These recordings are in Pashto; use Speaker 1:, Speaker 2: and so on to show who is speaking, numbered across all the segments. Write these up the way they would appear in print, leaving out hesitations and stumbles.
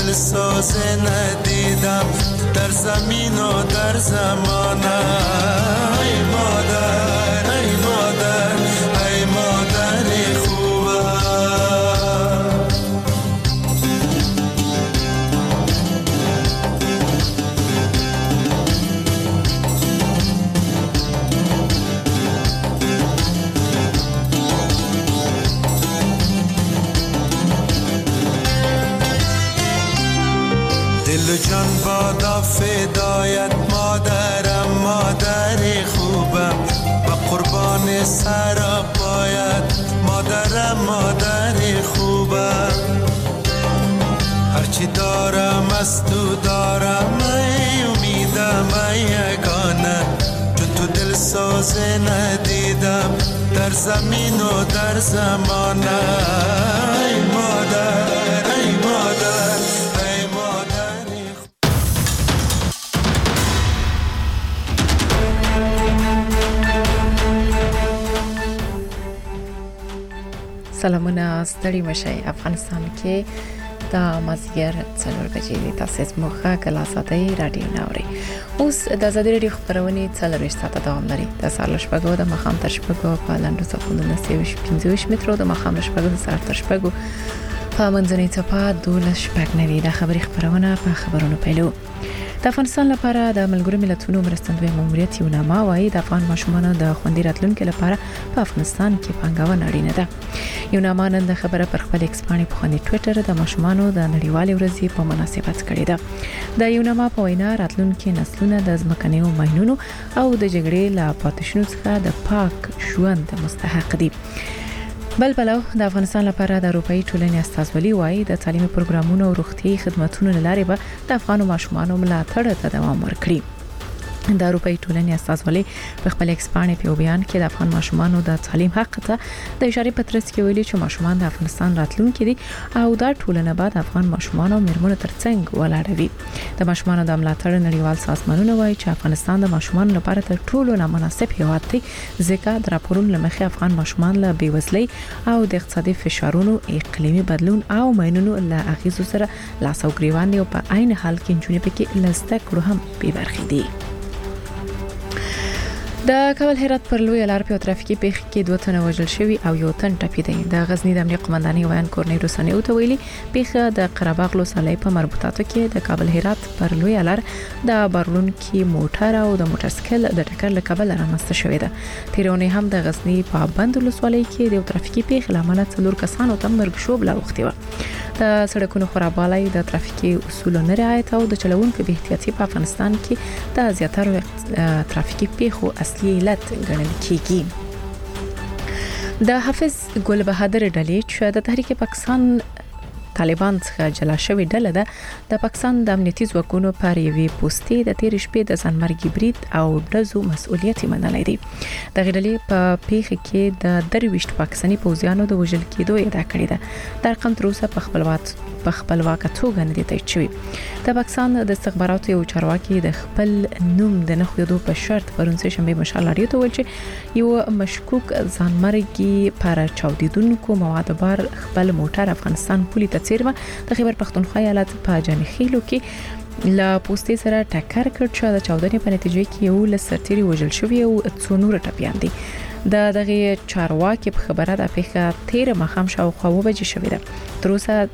Speaker 1: دل ساز ندیدم در زمین و در زمانه. ای مادر ای مادر ای مادر خوبه. دل و جان بادا فدایت مادرم مادر خوبم و قربان سر پایت مادرم مادر خوبم. هرچی دارم از تو دارم ای امیدم ای یگانه چون تو دل ساز ندیدم در زمین و در زمانه. ای مادر ای مادر ای مادر.
Speaker 2: سلامونه ستړي مشي افغانستان کې د مازیګر 4 بجې دي. تاسو زموږه کلاساتي رادیو ناوري. اوس د ازادي رادیو خبرونه 4 ساعته دوام لري. د سهار شپږو د مخام تر شپږو په لاندو صفونو 15 مترو د مخام شپږو د سهار تر شپږو په منځنۍ ټاپه 12 شپږ نوي د خبرونه په خبرونو پیلو. د افغانستان لپاره د ملګرو ملتونو مرستندوی ماموریت یوناما وايي د افغان ماشومانو د خوندي راتلونکو لپاره په افغانستان کې پانګونه اړینه ده. یوناما نن د خبره پر خپل ایکس باندې په خپل ټوئیټر د ماشومانو د نړیوالې ورځې په مناسبت کړې ده. د یوناما په وینا راتلونکي نسلونه د ځمکنیو ماینونو او د جګړې لا پاتې شنو څخه د پاک ژوند مستحق دي. بل بلو د افغانستان لپاره د اروپאי ټولنې استازولي وايي د تعلیمي پروګرامونو او روغتي خدماتو لارې به د افغان ماشومانو ملاتړ ته دوام ورکړي. د اروپאי ټولنې استازولي په خپل ایکس باندې په بیان کې د افغان ماشومانو د تعلیم حق ته د اشاره پترس کې ویلي چې ماشومان د افغانستان راتلونکي دي او دا ټولنه به د افغان ماشومانو او میرمنو ترڅنګ ولاړوي. د ماشومانو د ملاتړ نړیوال سازمانونه وايي چې افغانستان د ماشومانو لپاره تر ټولو نامناسب هیواد دی ځکه د راپورونو لمخې افغان ماشومان له بیوزلۍ او د اقتصادي فشارونو اقلیمي بدلون او ماینونو له اغیزو سره لاس او ګریوان دي او په عین حال کې جنونی پکې لسته کړو هم به برخې دي. د کابل هرات پر لوی لار په ترافیکي پیښه کې 2 تنه وژل شوي او یو تن ټپي دی. د غزنی د امنیه قومندانۍ ویان کورنۍ روسانه او ته ویلي پیښه د قرهباغ لوسالۍ په مربوطاتو کې د کابل هرات پر لوی لار د بارلون کې موټر او د موټرسایکل د ټکر له کبله رامنځته شوې ده. تیرونه هم د غزنی په بند لوسالۍ کې د ترافیکي پیښه لامل 4 کسانو ته مرګ شوبله وختي و. د سړکونو خرابوالی د ترافیکي اصولو نه رعایت او د چلوونکو بې احتیاطي په افغانستان کې د زیاتره ترافیکي پیښو اصلي علت ګڼل کیږي. د حافظ ګل بهادر ډلې چې د تحریک پاکستان طالبان څخه جلا شوې ډله ده د پاکستان د امنیتي ځواکونو پر یوې پوسټې د تیر شپې د ځانمرګي برید او ډزو مسؤلیت منلای دی. د غړلې په پیښه کې د 23 پاکستاني پوځیانو د وژل کېدو ادعا کړې ده. د رقم تر اوسه په خپلواکه توګه نه دی تایید شوی. د پاکستان د استخباراتو یو چارواکي د خپل نوم د نه خېدو په شرط پرون سه شنبه مشال لري ته ویل چې یو مشکوک ځانمرګي پر چاودیدونکو مواد بار خپل موټر افغانستان پولیس ته چیرمه د خیبر پختونخوا ایالت په جانخیلو کې لا پوسټي سره ټکر کړ چې د چاودنې په نتیجه کې یو لسرتيري وژل شوی او څو نور ټپيان دي. د دغه چارواکي په خبره د پیښه 13 مخام شاوخوا وبجې شوې ده. تر اوسه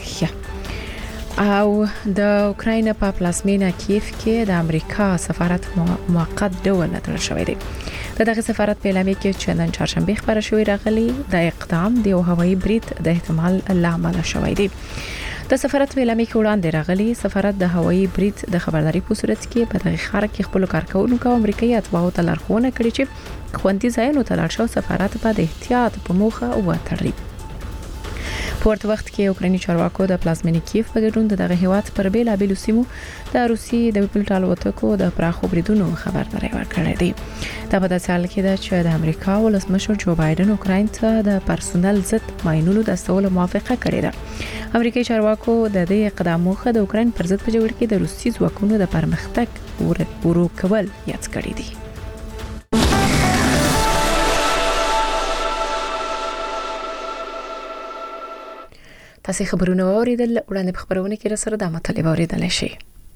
Speaker 2: او د اوکراین په پلازمینه کیف کې د امریکا سفارت موقت ډول تړل شوی دی. دغه سفارت په اعلامیه کې چې نن چهارشنبه خبره شوې راغلي د اقدام د هوایي برید د احتمال لامل شوی دی. د سفارت په اعلامیه کې وړاندې راغلي سفارت د هوایي برید د خبرداري په صورت کې په دغه خار کې خپل کارکونکو امریکایي اتباعو ته لارښوونه کړې چې خوندي ځایونو ته لاړ شي سفارت په احتیاط په موخه وتړي. په ورته وخت کې اوکراني چارواکو د پلازمینې کیف په ګډون دغه هیواد پر بیلابیلو سیمو د روسي د ویپلټال وټکو د پراخو بریدونو خبرداري ورکړې دي. دا په داسې حال کې ده چې د امریکا ولسمشر جو بایدن اوکراین ته د پرسونل ضد ماینونو د استولو موافقه کړې ده. امریکایي چارواکو د دې اقدام موخه د اوکراین پر ضد په جګړه کې د روسي ځواکونو د پرمختګ ورو کول یاد کړی دي. تاسو خبرونه اوریدل وړاندې په خبرونه کې را سره د مطلب اوریدل شي.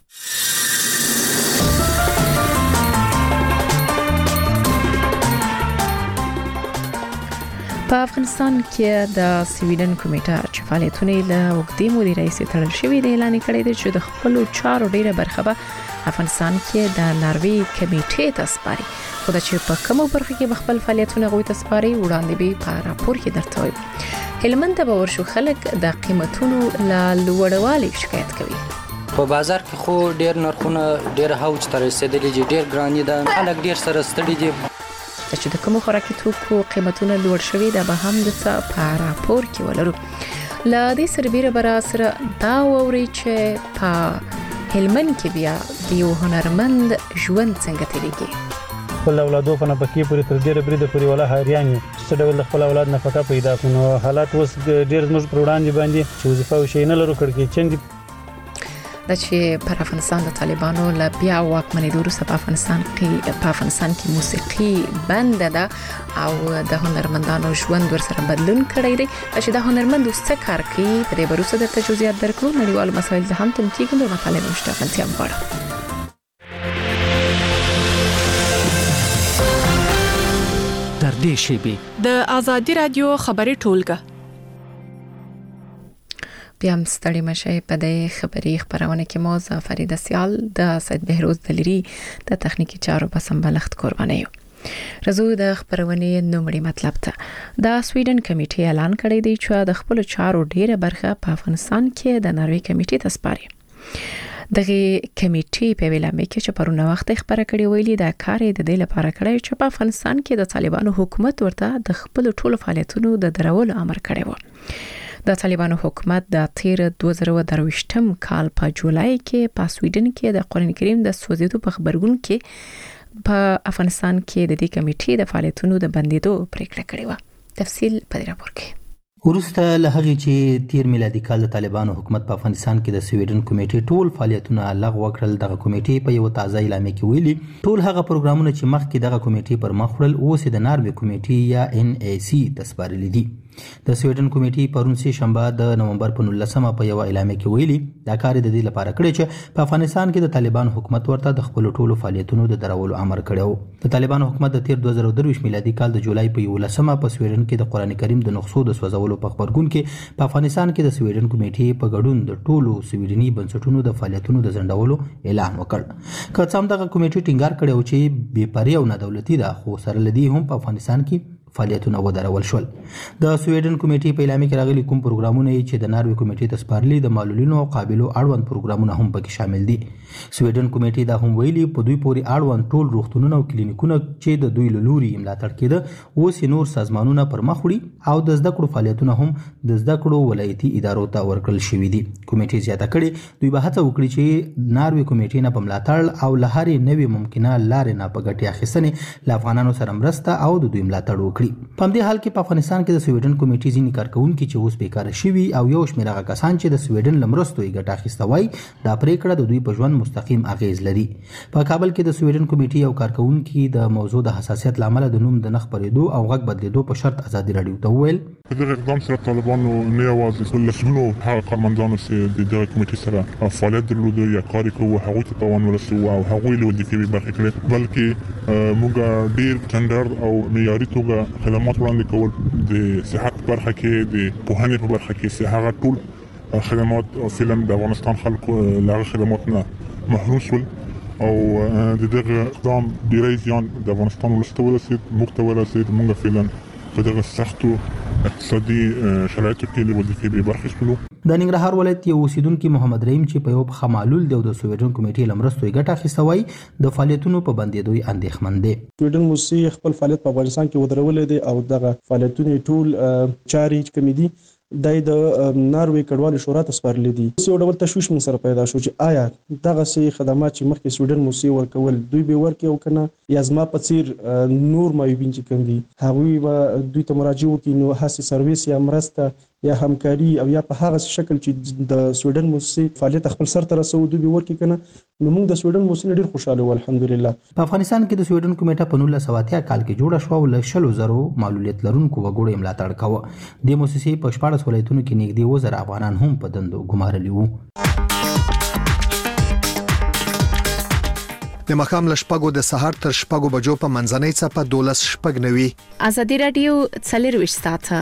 Speaker 2: په افغانستان کې د سویډن کمیټه چې فعالیتونه له وګړي مدیر رئیس تړل شوی دی اعلان کړی دی چې د خپل چارو ډیره برخه به افغانستان کې د ناروې کمیټې ته سپاري. خو دا چې په کومو برخو کې خپل فعالیتونه غوي ته سپاري وړاندې به په راپور کې درته وایي. هلمند ته به ورشو خلک د قیمتونو له لوړوالي شکایت کوي.
Speaker 3: په بازار کې خو ډیر نرخونه ډیر هاوج تر رسیدلي دي، ډیر ګراني ده، خلک ډیر سره ستړي دي.
Speaker 2: چې د کوم خوراکي توکو قیمتونه لوړ شوي دا به هم د څه په راپور کې ولرو. ل دې سربېره بر سره دا ووري چې په هلمند کې بیا د یو هنرمند ژوند څنګه تیریږي.
Speaker 4: خپل اولادو په نفقې پورې تر ډیره بریده پورې ولا حیران یو چې ډول خپل اولاد نفقه پیدا کړو. حالات اوس ډیر زموږ پر وړاندې باندې چې وظیفه او شي نه لرو کړکې چندې
Speaker 2: د چې پر افغانستان د طالبانو له بیا واکمنېدو وروسته په افغانستان کې موسیقي بند ده او د هنرمندانو ژوند ورسره بدلون کړی دی. چې د هنرمند څه کار کوي په دې بروسه د تجویزات درکړو نړیوال مسایل هم تم کېږي د مطالعه مشتغلتیا غواړي.
Speaker 5: در دې شیبه د ازادي رادیو خبري ټولګه
Speaker 2: بیا هم ستړي مشه په دې خبري خبرونه کې مو فرید سیال د سید بهروز دلیری د تخنیکی چارو په سمبالښت قرباني یو. رزو د خبرونه نومړي مطلب ته د سویډن کمیټې اعلان کړی دی چې د خپل چارو ډیره برخه په افغانستان کې د ناروې کمیټې ته سپاري. دغه کمیټې په ویلامه کې چې پرونه وخت خبره کړې ویلي دا کار د دې لپاره کړی چې په افغانستان کې د طالبانو حکومت ورته د خپل ټولو فعالیتونو د درولو امر کړی و. د طالبانو حکومت د تیر 2023م کال په جولای کې په سویډن کې د قرآن کریم د سوځیدو په خبرګون کې په افغانستان کې د دې کمیټې د فعالیتونو د بندیدو پریکړه کړې و. تفصیل په دې راپور کې.
Speaker 6: ورسته له هغې چې تیر میلادي کال د طالبانو حکومت په افغانستان کې د سویډن کمیټې ټول فعالیتونه لغوه کړل. دغه کمیټې په یو تازه اعلامیه کې ویلي ټول هغه پروګرامونه چې مخکې دغه کمیټې پر مخ وړل اوس د ناروې کمیټې یا NAC ته سپارلي دي. د سویډن کمیټې پرون سه شنبه د نومبر په 19مه په یو اعلامیه کې ویلي دا کار د دې لپاره کړی چې په افغانستان کې د طالبانو حکومت ورته د خپل ټولو فعالیتونو د درولو امر کړی و. د طالبانو حکومت د تیر 2023 میلادي کال د جولای په 19مه په سویډن کې د قرآن کریم د نسخو د سوځولو په خبرګون کې په افغانستان کې د سویډن کمیټې په ګډون د ټولو سویډني بنسټونو د فعالیتونو د ځنډولو اعلان وکړ. که څه هم دغه کمیټې ټینګار کړی و چې بې پرې او نه دولتي ده خو سره لدی هم په افغانستان کې فعالیتونه ودرول شول. د سویډن کمیټې په اعلامیه کې راغلي کوم پروګرامونه چې د ناروې کمیټې ته سپارلي د معلولینو او قابلو اړوند پروګرامونه هم پکې شامل دي. سویډن کمیټې دا هم ویلي په دوی پورې اړوند ټول روغتونونه او کلینیکونه چې د دوی له لوري ملاتړ کېده اوس نور سازمانونه پر مخ وړي او د زده کړو فعالیتونه هم د زده کړو ولایتي ادارو ته ورکړل شوي دي. کمیټې زیاته کړې دوی به هڅه وکړي چې ناروې کمیټې نه په ملاتړ او له هرې نوې ممکنه لارې نه په ګټې اخیستنې له افغانانو سره مرسته او د دوی ملاتړ وکړي. په دې حال کې په افغانستان کې د سویډن کمیټې ځینې کارکونکي چې اوس بیکاره شوي او یو شمېر هغه کسان چې د سویډن له مرستو یې ګټه اخیسته وای دا پریکړه د دوی په ژوند مستقیم اغیز لري. په کابل کې د سویډن کمیټې یو کارکونکي د موضوع د حساسیت لامل د نوم د نخ پرېدو او غږ بدلیدو په شرط ازادي راډیو ته وویل
Speaker 7: په دغه اقدام سره طالبانو نه یوازې لسګونو هغه کارمندانو چې د دغه کمیټې سره فعالیت درلود یا کار کوي هغوی ته تاوان ورسوي او هغوی له وظیفې برخه کړي بلکې موږ ډیر ټندر او معیاري توګه خدمات وړاندې کول د صحت برخه کې د پوهنې په برخه کې هغه ټول خدمات فلم د افغانستان خلکو له خدمات نه محروم شول او د دغه اقدام ډیری ځان د افغانستان ولسته ورسید موږ فعلا په دغه سختو اقتصادي شرایطو کې له وظیفې به برخه شولو.
Speaker 6: د ننګرهار ولایت یو اوسیدونکي محمد رحیم چې په یو خمالول دی د سویډن کمیټې لمرستو یې ګټه اخیسته وای د فعالیتونو په بندېدو اندېښمن دی.
Speaker 8: سویډن موسسې خپل فعالیت په افغانستان کې ودرولې دي او دغه فعالیتونه ټول چاري کمی دي د ناروې کډوالو شورا ته سپارلي دي. یو ډول تشویش من سره پیدا شو چې آیا دغه سي خدمات چې مخکې سویډن موسسې ورکول دوی به ورکړي او کنه یا زما په څیر نور معیوبین چې کوم دي هغوی به دوی ته مراجعه وکړي نو هڅې سرویس یا مرسته یا همکاري او یا په هغه شکل چې د سویډن موسسې فعالیت خپل سر ته رسو دوی ورکی کنه نو موږ د سویډن موسسې ډیر خوشاله و الحمدلله.
Speaker 6: په افغانستان کې د سویډن کمیټه په 1980 کال کې جوړه شو او له 100,000 معلولیت لرونکو وګړو ملاتړ کاوه. د موسسې په 14 ولایتونو کې نږدې 2,000 افغانان هم په دندو ګمارلي وو.
Speaker 9: د مخام لشپګو د سحر تر شپګو بجو په منځنۍ څپه 12 شپګ نوي.
Speaker 2: ازادي رادیو 24 ساعته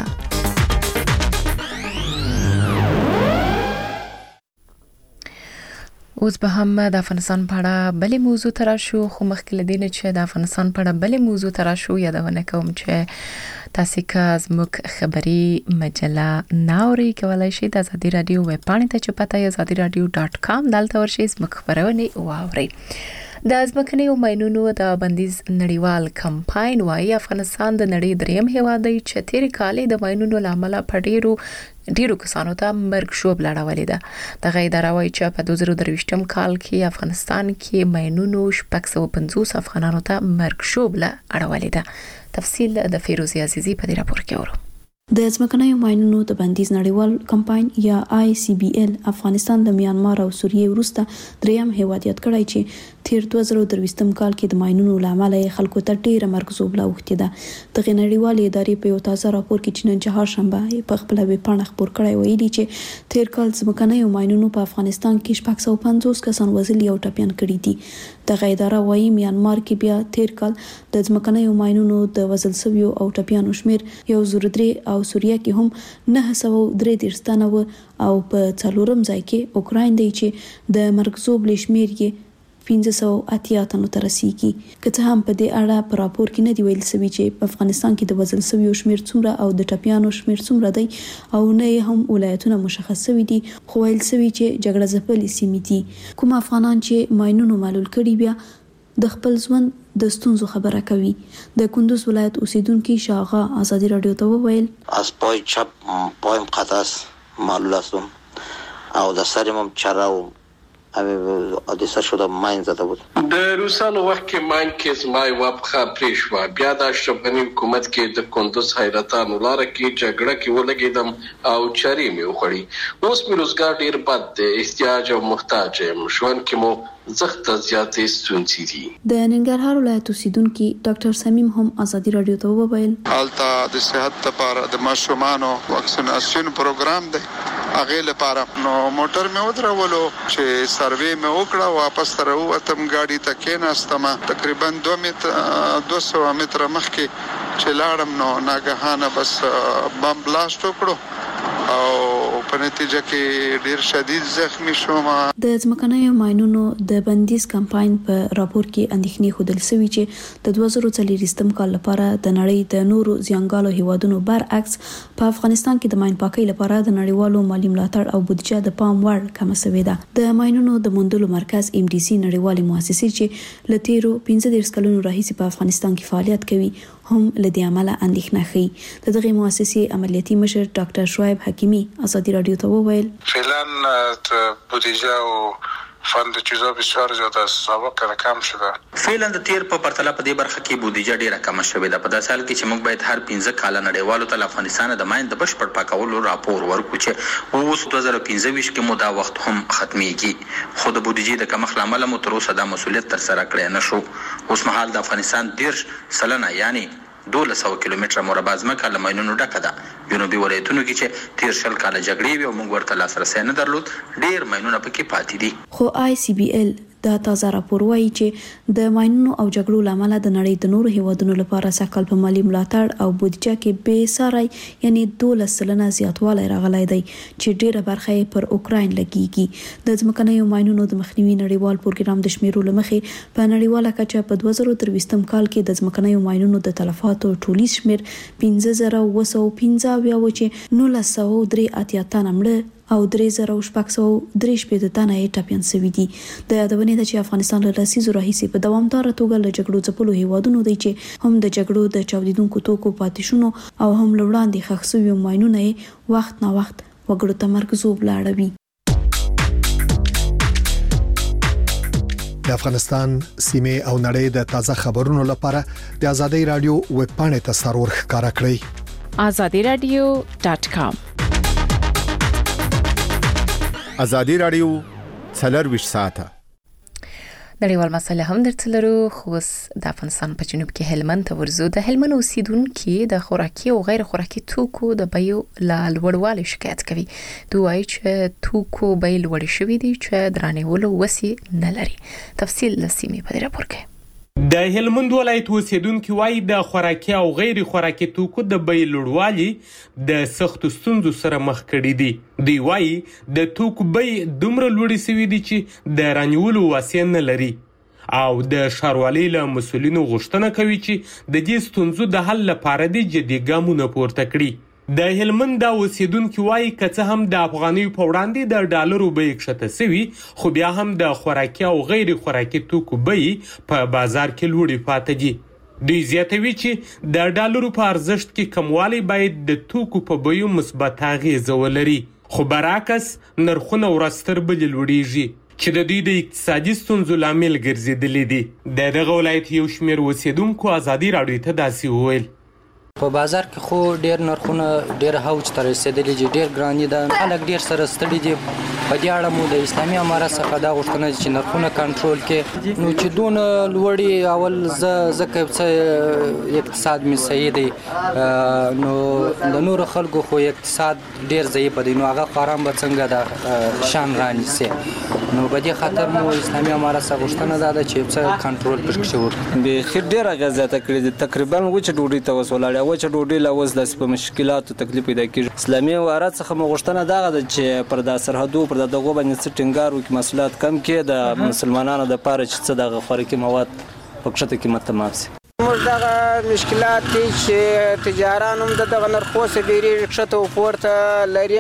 Speaker 2: اوس به هم د افغانستان په اړه بلې موضوع تر شو خو مخکې لدینه چې د افغانستان په اړه بلې موضوع تر شو یادونه کوم چې تاسو که زموږ خبري مجله ناوري کولای شئ د ازادي رادیو ویب پاڼې ته چې پته یې azadiradio.com دلته ورشئ زموږ خبرونه واورئ. د ځمکنیو ماینونو د بندیز نړیوال کمپاین وايي افغانستان د نړۍ دریم هیواد دی چې تیر کال د ماینونو لامل په ډیرو کسانو ته مرګ شوب لړولې ده. د غیدار وايي چې په 2023 کال کې افغانستان کې ماینونو 650 افغانانو ته مرګ شوب لړولې ده. تفصیل د فیروزی عزیزی په دې راپور کې اورو.
Speaker 10: د ځمکنیو ماینونو د بندیز نړیوال کمپاین یا ICBL افغانستان د میانمار او سوریه وروسته دریم هیواد یاد کړی چې تیر 2023 کال کې د ماینونو لامل خلکو ته ډیره مرګ زوبله وخته ده. د غنړیوال ادارې په یو تازه راپور کې چې نن چهارشنبه په خپل ویب پاڼه خبر کړی ویلي چې تیر کال ځمکنیو ماینونو په افغانستان کې 650 کسان وژلي او ټپيان کړي دي. د غیدار وايي میانمار کې بیا تیر کال د ځمکنیو ماینونو د وژل شویو او ټپيانو شمیر 103 او سوریه کې هم 933 تنه و او په څلورم ځای کې اوکراین دی چې د مرګ زوبل شمیر یې 1580 تنو ته رسیدي. که څه هم په دې اړه په راپور کې نه دی ویل شوی چې په افغانستان کې د وژل شویو شمیر څومره او د ټپيانو شمیر څومره دی او نه هم ولایتونه مشخص شوی دي خو ویل شوی چې جګړه ځپلې سیمې دي. کوم افغانان چې ماینونو معلول کړي بیا د خپل ژوند د ستونزو خبره کوي. د کندوز ولایت اوسیدونکو شاغه ازادي رادیو ته وویل
Speaker 11: از پای چپ پایم قطعس معلول هستم او د سرم چراو حادثه شده ماین زده بود.
Speaker 12: د روسانو وخت کې ماین کې زمای وابخه پریشوا بیا د اشرفغانی حکومت کې د کندوز حیرتانو لار کې جګړه کې ولګیدم او چاري مې وخړی. اوس مې روزګار ډیر بد دی احتیاج او محتاج یم ژوند کې مو زخت زیاتې ستونزې دي.
Speaker 10: د ننګرهار ولایت اوسیدونکو ډاکټر سمیم هم ازادي رادیو ته وویل
Speaker 13: حالت د صحت لپاره د ماشومانو واکسیناسیون پروګرام دی هغه لپاره نو موټر مې ودرولو چې سروې مې وکړه واپس تر وتم گاډي ته کېناستم تقریبا 200 متره مخکې چې لاړم نو ناګهانه بس بم بلاست وکړو او په نتیجه کې ډیر شدید زخمی شوم.
Speaker 10: د ځمکنیو ماینونو د بندیز کمپاین په راپور کې اندېښنې خوده شوې چې د 2023 کال لپاره د نړۍ د نورو زیانګالو هیوادونو برعکس په افغانستان کې د ماین پاکۍ لپاره د نړیوالو مالی ملاتړ او بودیجه د پام وړ کم شوې ده. د ماینونو د موندلو مرکز MDC نړیوالې مؤسسې چې له تیرو 15 کلونو راهیسې په افغانستان کې فعالیت کوي هم لدې عمله اندېښنه ښيي. د دغه مؤسسې عملیاتي مشر ډاکټر شعیب حکیمی ازادي رادیو ته وویل
Speaker 14: فعلا بودیجه او فند چیزا بسیار زیاده سابق کم شده.
Speaker 15: فعلا د تیر په پرتله په دې برخه کې بودیجه ډیره کم شوې ده. په داسې حال کې چې موږ باید هر 15 کال نړیوالو ته افغانستان د ماین د بشپړ پاکولو راپور ورکړو چې اوس 2025 کې مو دا وخت هم ختميږي خو د بودیجې د کمښت لامل مو تر اوسه د مسولیت تر سره کړی نشو. اوس مهال د افغانستان 10% یعنی 1200 کیلومتره مربع ځمکه له ماینونو ډکه ده. جنوبي ولایتونو کې چې تیر شل کال جګړې وي او موږ ورته لاسرسي نه درلود ډیر ماینونه پکې پاتې دي.
Speaker 10: خو ICBL دا تازه راپور وايي چې د ماینونو او جګړو لامل د نړۍ د نورو هیوادونو لپاره سکل په مالی ملاتړ او بودیجه کې به ساري یعنی 12% زیاتوالی راغلی دی چې ډیره برخه پر اوکراین لګیږي. د ځمکنیو ماینونو د مخنیوي نړیوال پروګرام د شمیرو لمخې په نړیواله کچه په 2023 کال کې د ځمکنیو ماینونو د تلفاتو ټولي شمیر 15215 و چې 1983 تنه مړه او 3613 تنه یې ټپيان شوي دي. د یادونې ده چې افغانستان له لسیزو راهیسې په دوامداره توګه له جګړو ځپلو هیوادونو دی چې هم د جګړو د چاودیدونکو توکو پاتېشونو او هم لوړاندې ښخ شوي ماینونه یې وخت نا وخت وګړو ته مرګ زوب لاړوي.
Speaker 9: د افغانستان سیمه او نړۍ د تازه خبرونو لپاره د ازادي رادیو ویب پاڼې ته سرور ښکارا کړئ.
Speaker 2: azadiradio.com
Speaker 16: ازادي رادیو 24 ساعته
Speaker 2: نړیوال مسله هم درتلرو خو د افغانستان په جنوب کې هلمند ته ورزو د هلمند اوسیدونکو د خوراکي او غیر خوراکي توکو د بیو لوړوالي شکایت کوي دوی وايي چې توکو بیې لوړ شوي دي چې درانیولو وسی نه لري تفصیل لسیمه په راپور کې
Speaker 17: د هلمند ولایت اوسیدونکو وايي د خوراکي او غیر خوراکي توکو د بیې لوړوالي د سختو ستونزو سره مخ کړي دي دوی وايي د توکو بیې دومره لوړې شوي دي چې د رانیولو وسی نه لري او د ښاروالۍ له مسؤلینو غوښتنه کوي چې د دې ستونزو د حل لپاره د جدي ګامونه پورته کړي د هلمند د اوسیدونکو وايي که څه هم د افغانیو په وړاندې د ډالرو بیې کښته سوي خو بیا هم د خوراکي او غیر خوراکي توکو بیې په بازار کې لوړې پاتې دي دوی زیاتوي چې د ډالرو په ارزښت کې کموالی باید د توکو په بیو مثبت اغیزه ولري خو برعکس نرخونه ورځ تر بلې لوړیږي چې د دوی د اقتصادي ستونزو لامل ګرځېدلي دي د دغه ولایت یو شمېر اوسیدونکو ازادي راډیو ته داسې وویل
Speaker 3: په بازار کې خو ډیر نرخونه ډیر هوج تر رسیدلي دي ډیر ګرانی ده خلک ډیر سره ستړي دي په دې اړه مو د اسلامي امارت څخه دا غوښتنه چې نرخونه کنټرول کړي نو چې دون لوړي اول زکه څه اقتصاد می صحیح دی نو د نور خلکو خو اقتصاد ډیر ضعیف دی نو هغه قرام به څنګه د شان رانی سي نو په دې خاطر مو اسلامي امارت څخه غوښتنه ده چې څه کنټرول پکې شي
Speaker 18: به خیر ډیر غزاته کړی تقریبا وچ ډوډۍ ته وسولاړه وچ ډوډۍ لا وز د مشکلاتو تکلیف پیدا کیږي اسلامي امارت څخه مغشتنه دغه چې پر د سرحدو پر دغه باندې ټینګار وکړي مسئولیت کم کې د مسلمانانو د پاره چې څه دغه خوراکي مواد په کښته قیمت تمام شي
Speaker 19: موږ دغه مشکلات چې تجاران هم دغه نرخو سره ډیری کښته او پورته لري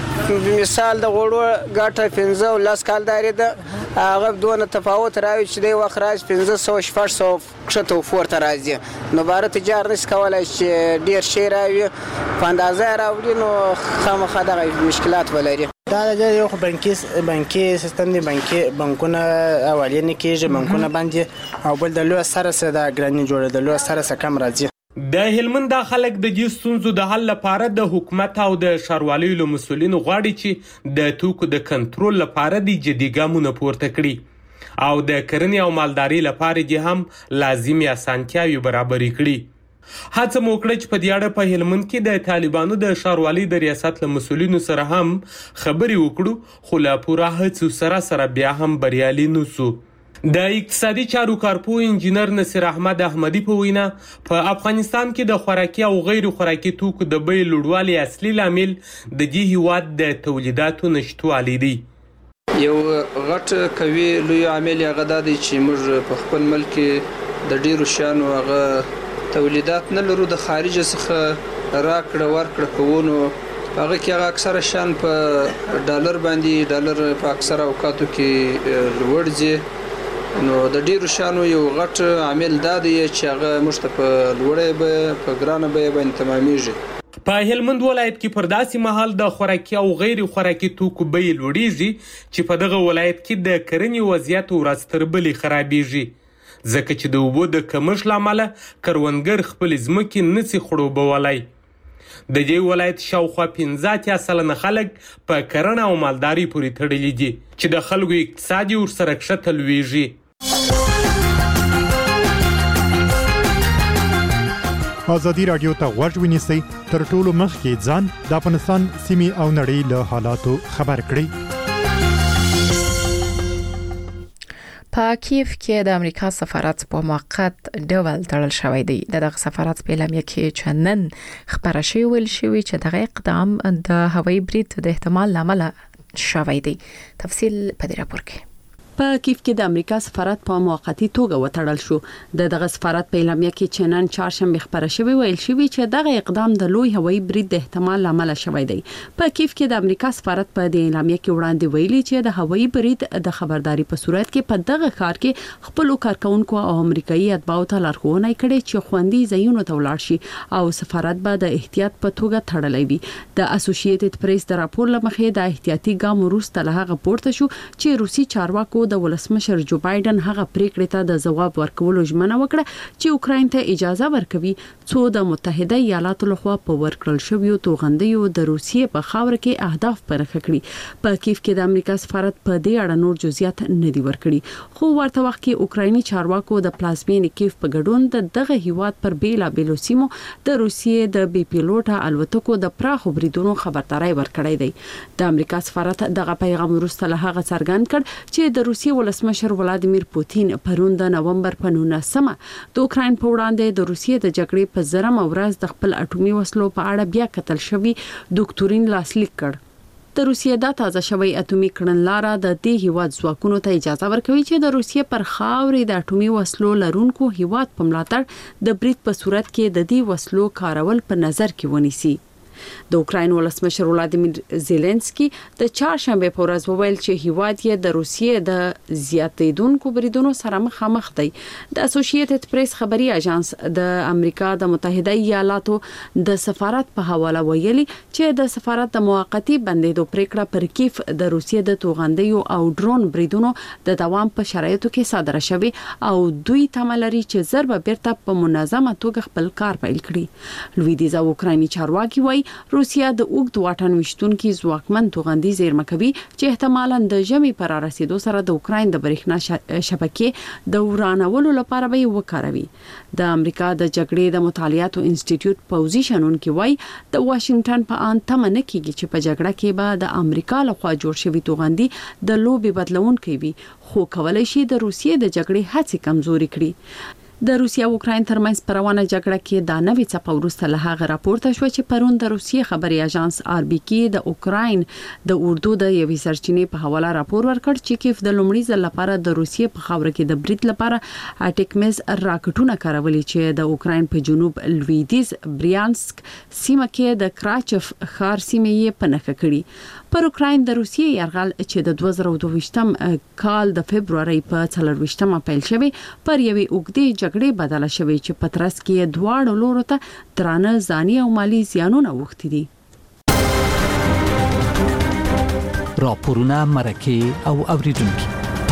Speaker 19: مثال د غوړو ګټه 15 او 10 کالداري ده هغه دونه تفاوت راوي چې د وخت راځي 1500 شپږ کښته او پورته راځي نو بار تجار نس کولای چې ډیر شي راوي په اندازه راوړي نو خامخا دغه مشکلات ولري
Speaker 20: دا د یو بانکي سیستم دی بانکونه اولین کېږي بانکونه باندې او بل د لوی سره د ګرانی جوړه د لوی سره کم راځي
Speaker 17: د هلمند د خلک د دې ستونزو د حل لپاره د حکومت او د ښاروالۍ له مسؤلینو غواړي چې د توکو د کنټرول لپاره د جدي ګامونه پورته کړي او د کرنې او مالدارۍ لپاره دې هم لازمي اسانتیاوې برابرې کړي هڅه مو وکړه چې په دې اړه په هلمند کې د طالبانو د ښاروالۍ د ریاست له مسؤلینو سره هم خبرې وکړو خو لا پوره هڅو سره بیا هم بریالي نشو د اقتصادي چارو کارپوه انجینر نصیر احمد احمدی په وینا په افغانستان کې د خوراکي او غیر خوراکي توکو د بیې لوړوالي اصلي لامل د دې هیواد د تولیداتو نشټوالی دی
Speaker 21: یو غټ کوي لوی عامل هغه دی چې موږ په خپل ملک کې د ډیرو شانو هغه تولیدات نه لرو د خارج څخه راکړه ورکړه کوونو هغه کې هغه اکثره شان په ډالر باندې ډالر په اکثره اوقاتو کې لوړ ځي نو د ډیرو شانو یو غټ عامل دا دی چې هغه مشته په لوړې به په ګرانه به باندې تمامېږي
Speaker 17: په هلمند ولایت کې پر داسې مهال د خوراکي او غیر خوراکي توکو بیې لوړیږي چې په دغه ولایت کې د کرنې وضعیت ورځ تر بلې خرابېږي ځکه چې د اوبو د کمښت له امله کروندګر خپل ځمکې نشي خړوبولی د دې ولایت شاوخوا 15% خلک په کرنه او مالداري پورې تړلي دي چې د خلکو اقتصاد ورسره کښته لویږي
Speaker 22: ازادي رادیو ته غوږ ونیسئ تر ټولو مخکې ځان د افغانستان سیمې او نړۍ له حالاتو خبر کړئ
Speaker 2: په کیف کې د امریکا سفارت په موقت ډول تړل شوی دی دغه سفارت په اعلامیه کې چنن خبره شوی ویل شوی چې دغه اقدام د هوایي برید د احتمال لامل شوی دی تفصیل په دې راپور کې
Speaker 23: په کیف کې د امریکا سفارت په موقتی توګه وتړل شو دغه سفارت په اعلامیه کې چنن چهارشنبه خبره شوی ویل شوی چې دغه اقدام د لوی هوایي برید د احتمال لامل شوی دی په کیف کې د امریکا سفارت په دې اعلامیه کې وړاندې ویلي چې د هوایي برید د خبرداري په صورت کې په دغه ښار کې خپل کارکونکو او امریکایي اتباعو ته لارښوونه کړې چې خوندي ځایونو ته ولاړ شي او سفارت به د احتیاط په توګه تړلې وي د اسوسییټډ پریس د راپور لمخې د احتیاطي ګام وروسته له هغه پورته شو چې روسي چارواکو د ولسمشر جو بایدن هغه پریکړې ته د ځواب ورکولو ژمنه وکړه چې اوکراین ته اجازه ورکوي څو د متحده ایالاتو لخوا په ورکړل شویو توغندیو د روسیې په خاور کې اهداف پرخه کړي. په کیف کې د امریکا سفارت په دې اړه نور جزئیات نه دی ورکړي، خو ورته وخت کې اوکرایني چارواکو د پلازمین کیف په ګډون دغه هیواد پر بیلابیلو سیمو د روسیې د بي پیلوټه الوتکو د پراخو بریدونو خبرداري ورکړې ده. د امریکا سفارت دغه پیغام وروسته له هغه څرګند کړ چې د روسیې ولسمشر ولادیمیر پوتین پرون د نومبر په 19مه د اوکراین په وړاندې د روسیې د جګړې په زرم ورځ د خپل اټومي وسلو په اړه بیا کتل شوی ډاکټورین لاسلیک کړ. د روسیې د تازه شوی اټومي کړنلاره د دې هیواد ځواکونو ته اجازه ورکوي چې د روسیې پر خاورې د اټومي وسلو لرونکو هیواد په ملاتړ د برید په صورت کې د دې وسلو کارول په نظر کې ونیسي. د اوکراین ولسمشر ولادیمیر زيلنسکي د چهارشنبه په ورځ وویل چې هیواد یې د روسیې د زیاتېدونکو بریدونو سره مخامخ دی. د اسوسییټډ پریس خبري اژانس د امریکا د متحده ایالاتو د سفارت په حواله ویلي چې د سفارت د موقتی بندیدو پریکړه پر کیف د روسیې د توغندیو او ډرون بریدونو د دوام په شرایطو کې صادره شوی او دوی تمه لري چې ضربه بیرته په منظمه توګه خپل کار پیل کړي. لویدیځ اوکرایني چارواکي وایي روسیا د اوږد واټن وشتونکو ځواکمن توغندي زیرمه کوي چې احتمالاً د ژمي پر رسیدو سره د اوکراین د برېښنا شبکې د ورانولو لپاره به وکاروي. د امریکا د جګړې د مطالعاتو انسټیټیوټ پوزیشنون کې وایي د واشنگټن په ان تمه نه کیږي چې په جګړه کې به د امریکا لخوا جوړ شوی توغندي د لوبي بدلون کوي، خو کولای شي د روسیې د جګړې هڅې کمزوري کړي. د روسیا او اوکراین ترمنځ پر روانه جګړه کې د نوې څپه وروسته له هغه راپورته شو چې پرون د روسیې خبري اژانس RBK د اوکراین د اردو د یوې سرچینې په حواله راپور ورکړ چې کیف د لومړي ځل لپاره د روسیې په خاور کې د برید لپاره اټیکمز راکټونه کارولي چې د اوکراین په جنوب لویدیز بریانسک سیمه کې د کراچف ښار سیمه یې پنهخه کړي. پر اوکراین د روسیې یرغل چې د 2022 کال د فبرवरी په 24مه پیل شوی پر یوې اوږدې جګړې بدله شوی چې په ترڅ کې دواړو لورو ته درانه ځاني او مالی زیانونه وښتي دي.
Speaker 1: راپورونه مرکه او اوریدونکو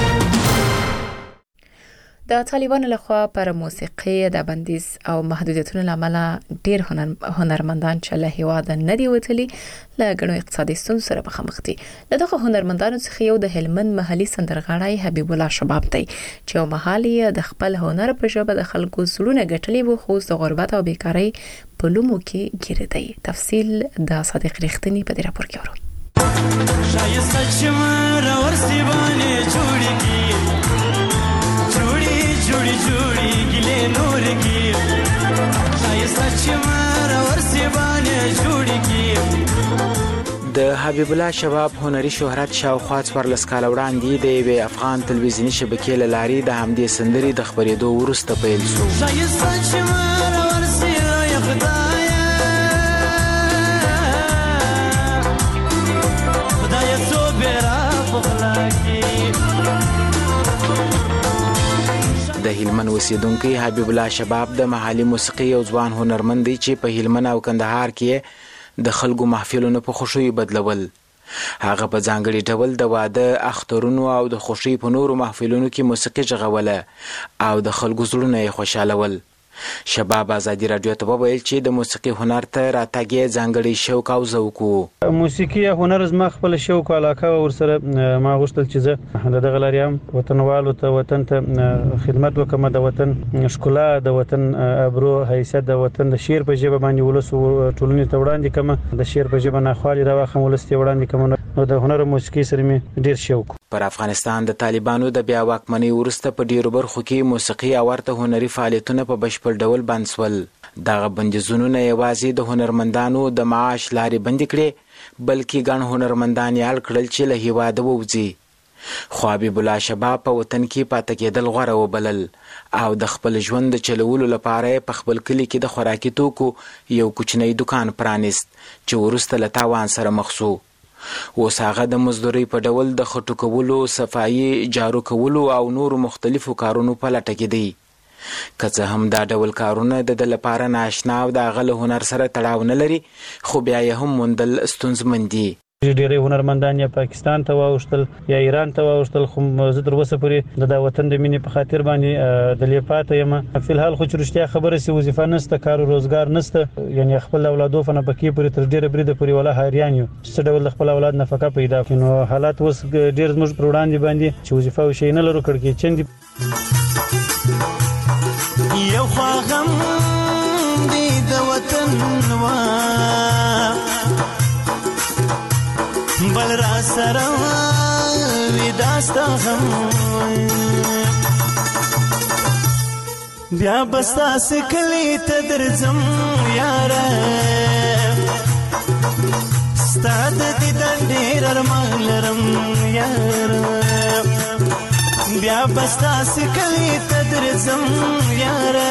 Speaker 2: د طالبانو لخوا پر موسیقي د بندیز او محدودیتونو لامل ډیر هنرمندان چې له هیواد نه دی وتلي له غنو اقتصادي ستونزو سره مخامخ دي. دغه هنرمندانو څخه یو د هلمند محلي سندرغاړی حبیب الله شباب دی چې یو محلي د خپل هنر په ژبه د خلکو زړونه ګټلي وو، خو د غربت او بیکاری په لومو کې ګیر دی. تفصیل د صادق رښتینی په دې راپور کې ورو. شایسته چې را ورسي باندې جوړیږي جوړی جوړی ګلې نور کی شایسته چې مر ورسي باندې جوړی کی.
Speaker 4: د حبیب الله شباب هنري شهرت شاوخوا 14 کال وړاندې د یوې افغان تلویزیونی شبکې له لارې د همدې سندرې د خبرېدو وروسته پیل شو.
Speaker 1: شایسته چې مر ورسي یا خدای خدای صبر افغلاکی.
Speaker 4: د هلمند اوسیدونکو حبیب الله شباب د محلي موسیقي او ځوان هنرمند دی چې په هلمند او کندهار کې د خلکو محفلونو په خوشي بدلول. هغه په ځانګړي ډول د واده، اخترونو او د خوشي په نورو محفلونو کې موسیقي جوړوله او د خلکو زړونه یې خوشالول. شباب ازادي رادیو ته وویل چې د موسیقي هنر ته راتګ ځانګړي شوق او ذوق وو.
Speaker 5: موسیقي هنر زما خپل شوق او علاقه ورسره ما غوښتل چې زه دغه لاریم وطنوالو ته وطن ته خدمت وکم، د وطن ښکلا، د وطن ابرو، حیثیت، د وطن د شعر په ژبه باندې ولس ټولنې ته وړاندې کوم، د شعر په ژبه نه خالي راوخم ولس ته وړاندې کوم. نو د هنر او موسیقي سره مې ډیر شوق.
Speaker 4: پر افغانستان د طالبانو د بیا واکمنۍ وروسته په ډیرو برخو کې موسیقي او ورته هنري فعالیتونه په بشپړ ډول بند شول. دغه بندیزونه نه یوازې د هنرمندانو د معاش لارې بندې کړې، بلکې ګڼ هنرمندان یې اړ کړل چې له هیواده ووځي. خو حبیب الله شباب په وطن کې پاتې کېدل غوره وبلل او د خپل ژوند د چلولو لپاره په خپل کلي کې د خوراکي توکو یو کوچنی دکان پرانیست چې وروسته له تاوان سره مخ شو. اوس هغه د مزدورۍ په ډول د خټو کولو، صفایي، جارو کولو او نورو مختلفو کارونو په لټه کې دی. که څه هم دا ډول کارونه د ده لپاره ناشنا او د هغه له هنر سره تړاو نه لري، خو بیا یې هم موندل ستونزمن دي.
Speaker 5: ډېری هنرمندان یا پاکستان ته واوښتل یا ایران ته واوښتل، خو زه تر اوسه پورې د وطن د مینې په خاطر باندې د لیپاته یم. فلحال خو چې رښتیا خبره سي وظیفه نشته، کار او روزګار نشته، یعنی خپل اولادو فنه پکې پورې تر ډېره بریده پورې ولا حیران یو چې ډول خپل اولاد نفقه پیدا کړي. نو حالات اوس ډېر زموږ پر وړاندې باندې چې وظیفه او شي نه لرو، کړکۍ چندې
Speaker 1: یو خواغم دی د وطن وا بل را سره وی داستا غم بیا بستا سکلی ته درځم یاره ستا د دیدن ډېر ارمان لرم یاره بیا بستا سکلی ته درځم یاره.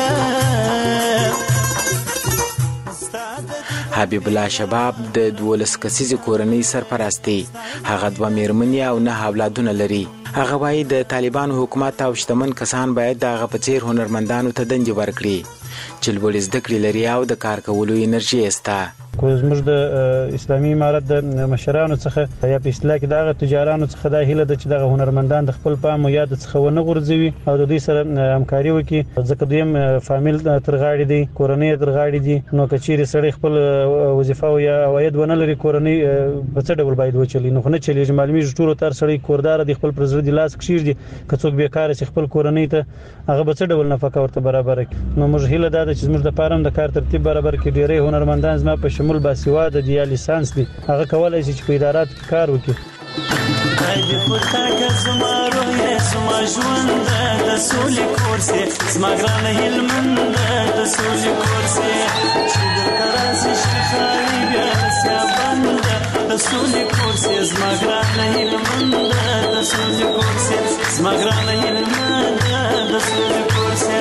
Speaker 4: حبیب الله شباب د 12 کسیزې کورنۍ سرپرستی، هغه 2 میرمنې او 9 اولادونه لري. هغه وایي د طالبانو حکومت او شتمن کسان باید د هغه په څیر هنرمندانو ته دندې ورکړي چې لوړې زده کړې لري او د کار کولو انرژي شته.
Speaker 5: زموږ د اسلامي امارت د مشرانو څخه یا په اصطلاح کې دغه تجارانو څخه دا هیله ده چې دغه هنرمندان د خپل پام او یاد څخه ونه غورځوي او د دوی سره همکاري وکړي، ځکه دوی فامیل تر غاړې دي، کورنۍ تر غاړې دي. نو کچېرې سړی خپل وظیفه او یا عواید ونه لري، کورنۍ په څه ډول باید وچلي؟ نو خو نه چلیږي. معلومیږي ټولو تر سړی کوردار دي، خپل پر زړه دي لاس کښېږدي، که څوک بیکاره چې خپل کورنۍ ته هغه به څه ډول نفقه ورته برابره کړي. نو موږ هیله دا ده چې زموږ د پاره د کار ترتیب برابر کړي. ډېری هنرمندان زما په شمول باسواده دي یا لیسانس دي، هغه کولای شي چې په ادارات کې کار وکړي.
Speaker 1: قایدی پتا که زما روی زما ژوند د سولې کورسې زما ګرانه هلمند د سولې کورسې چې درته راځي شیخاني بیا رسیا بند د سولې کورسې زما ګرانه هلمند د سولې کورسې زما ګرانه هلمند د سولې کورسې.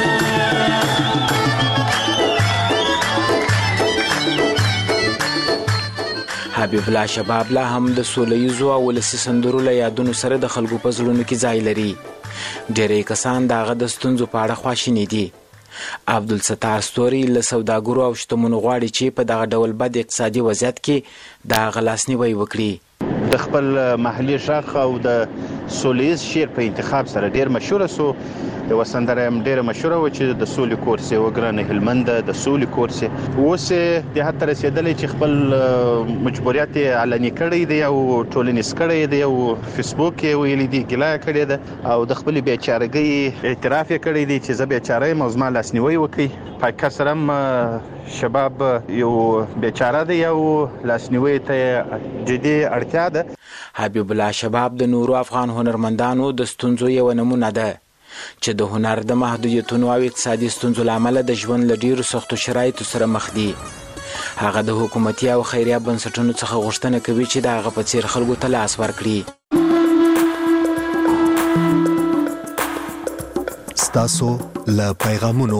Speaker 4: حبیب الله شباب لا هم د سولهییزو او ولسي سندرو له یادونو سره د خلکو په زړونو کې ځای لري. ډېری کسان د هغه د ستونزو په اړه خواشیني دي. عبدالستار ستوري له سوداګرو او شتمنو غواړي چې په دغه ډول بد اقتصادي وضعیت کې د هغه لاسنیوی وکړي.
Speaker 6: د خپل محلي شاخ او د سولهییز شعر په انتخاب سره ډېر مشهوره سو. یو سندره هم ډېره مشهوره و چې د سولې کورس یې وګرانه هلمند د سولې کورس اوس د حتی رسیدلی چې خپل مجبوریت یې علني کړی دی او ټولنیز کړی دی او فیسبوک یې ویلي دی ګیله کړې ده او د خپلې بیچارګۍ اعتراف یې کړی دی چې زه بیچاره یم او زما لاسنیوی وکړي. په سره هم شباب یو بیچاره دی او لاسنیوی ته جدي اړتیا ده.
Speaker 4: حبیب الله شباب د نورو افغان هنرمندانو د ستونزو یو نمونه ده چې د هنر د محدودیتونو او اقتصادي ستونزو له امله د ژوند له ډېرو سختو شرایطو سره مخ دي. هغه د حکومتي او خیریه بنسټونو څخه غوښتنه کوي چې د هغه په څیر خلکو ته لاس ورکړي.
Speaker 9: ستاسو له پیغامونو.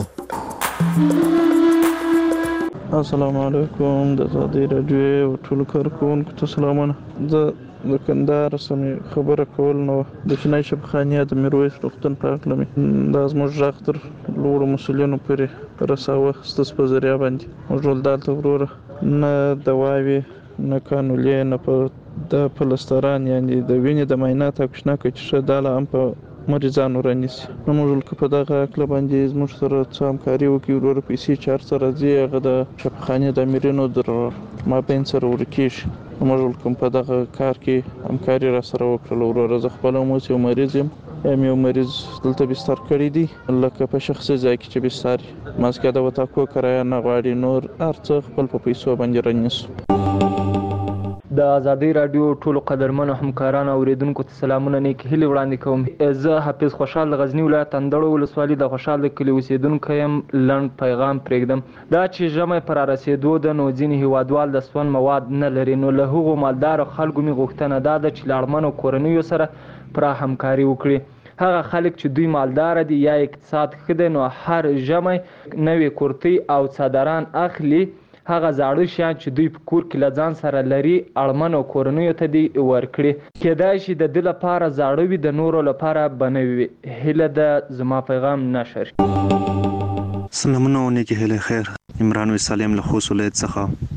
Speaker 7: السلام علیکم د ازادي راډیو او ټولو کارکونکو ته سلامونه. زه د کندهار سمې خبره کول نو د چینای شبخانیه د میرویس روغتون په هکله مې دا زموږ غږ تر لوړو مسؤلینو پورې رساوه ستاسو په ذریعه باندې. موږ ټول دلته وروره نه دواوې نه کانولې نه په د پلستران یعنې د وینې د معاینات او کشناکه چې ښه دا له هم په مریضانو رانیسي. نو موږ که په دغه هکله باندې زموږ سره څه همکاري وکړي وروره پیسې چې هر څه راځي هغه د شفاخانې د امیرینو در مابین سره ورکېږي. موږ کوم په دغه کار کې همکاري را سره وکړله وروره. زه خپله هم اوس یو مریض یم یو مریض دلته بستر کړی دی لکه په شخصي ځای کې چې بستر ماسکه د وتاکو کرایه نه غواړي نور هر څه خپل په پیسو باندې رانیسو.
Speaker 8: د ازادي رادیو ټولو قدرمنو همکارانو او اوریدونکو ته سلامونه نیک هیلې وړاندې کوم. زه حافظ خوشحال د غزنی ولایت اندړو ولسوالۍ د خوشحال د کلي اوسیدونکی یم. لنډ پیغام پرېږدم. دا چې ژمی پر رسېدو ده نو ځینې هیوادوال د سون مواد نه لري. نو له هغو مالدارو خلکو مې غوښتنه دا ده چې له اړمنو کورنیو سره پوره همکاري وکړي. هغه خلک چې دوی مالدار دي یا اقتصاد ښه دی نو هر ژمی نوې کورتۍ او څادران اخلي. هغه زاړه شیان چې دوی په کور کې له ځان سره لري اړمنو کورنیو ته دې ورکړي. کیدای شي د ده لپاره زاړه وي د نورو لپاره به نوي وي. هیله ده زما پیغام نشر.
Speaker 24: سلامونه او نیکې هیلې خیر. عمران وسالم له خوست ولایت څخه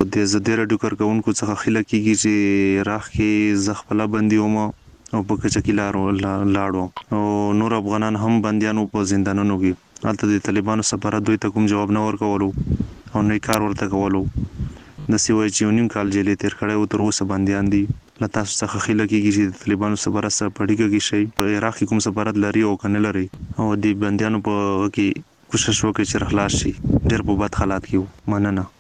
Speaker 11: د زدير اډو کارکونکو څخه خله کیږي چې راخ کې زخپلا بندي ومه او په کچا کې لاړو او نور افغانان هم بنديانو په زندانونو کې حالت د طالبانو سفارت دوی ته کوم جواب نه ورکولو او نه کار ورته کولو د سیوای چې نیم کال جیلې تیر کړی او تر اوسه بنديان دي لته څخه خله کیږي چې طالبانو سفارت سره پړیږي کې شي په عراق کې کوم سفارت لري او کنه لري او د بنديانو په کې کوشش وکړي چې خلاص شي ډېر په بد حالات کې مننه